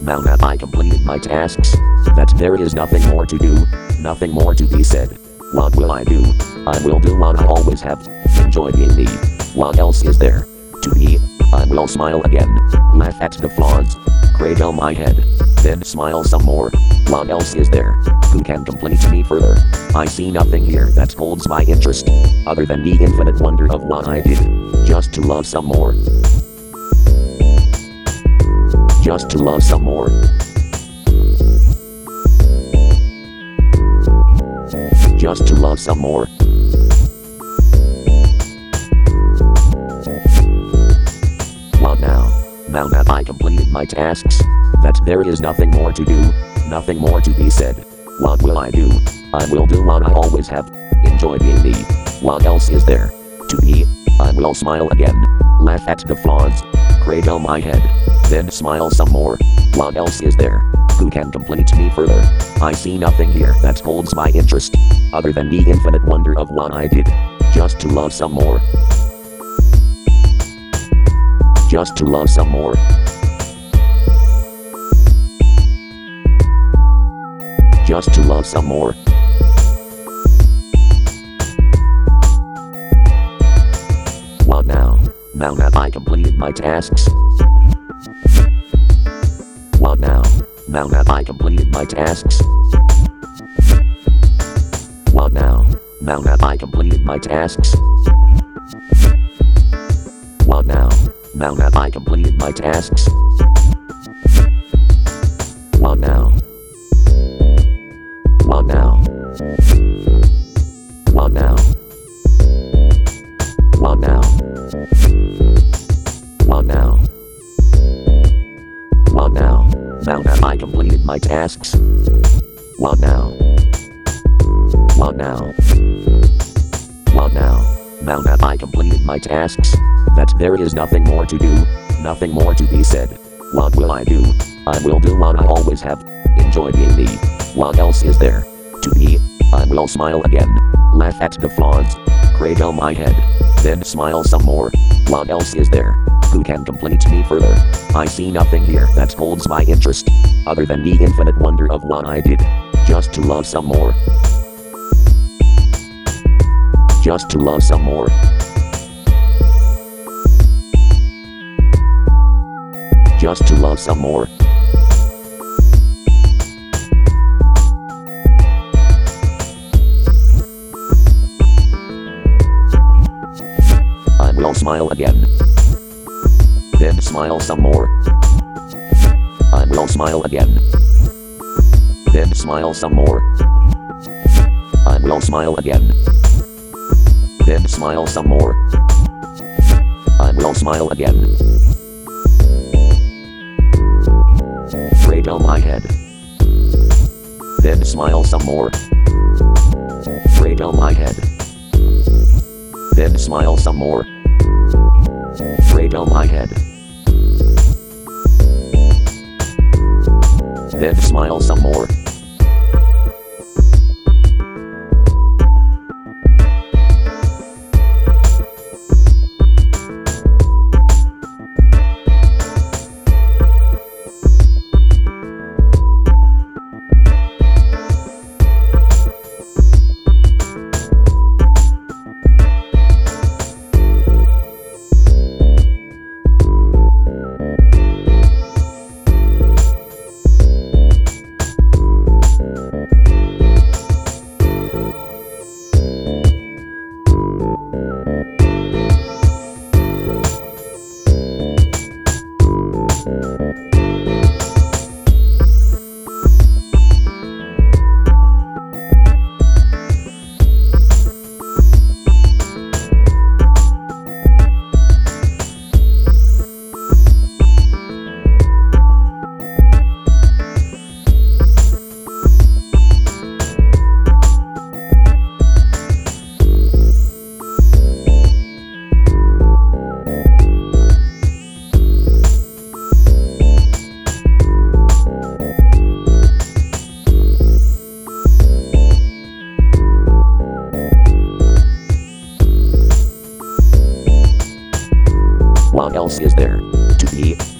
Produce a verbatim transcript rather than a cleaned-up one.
Now that I completed my tasks, that there is nothing more to do, nothing more to be said. What will I do? I will do what I always have. Enjoy being me. What else is there to be? I will smile again. Laugh at the flaws. Cradle my head. Then smile some more. What else is there? Who can complete me further? I see nothing here that holds my interest, other than the infinite wonder of what I did. Just to love some more. Just to love some more. Just to love some more. What now? Now that I completed my tasks, that there is nothing more to do, nothing more to be said. What will I do? I will do what I always have. Enjoy being me. What else is there to be? I will smile again. Laugh at the flaws. Cradle my head. Then smile some more. What else is there? Who can complete me further? I see nothing here that holds my interest, other than the infinite wonder of what I did. Just to love some more. Just to love some more. Just to love some more. What now? Now that I completed my tasks. What now? Now that I completed my tasks. What now? Now that I completed my tasks. What now? Now that I completed my tasks. What now? What now? What now? What now? What now? What now? Now that I completed my tasks. What now? What now? What now? Now that I completed my tasks, that there is nothing more to do, nothing more to be said. What will I do? I will do what I always have. Enjoy being me. What else is there to be? I will smile again. Laugh at the flaws. Cradle my head. Then smile some more. What else is there? Who can complete me further? I see nothing here that holds my interest, other than the infinite wonder of what I did. Just to love some more. Just to love some more. Just to love some more. I will smile again. Then smile some more. I will smile again. Then smile some more. I will smile again. Then smile some more. I will smile again. Cradle my head. Then smile some more. Cradle my head. Then smile some more. Cradle my head. Then smile some more. What else is there to be?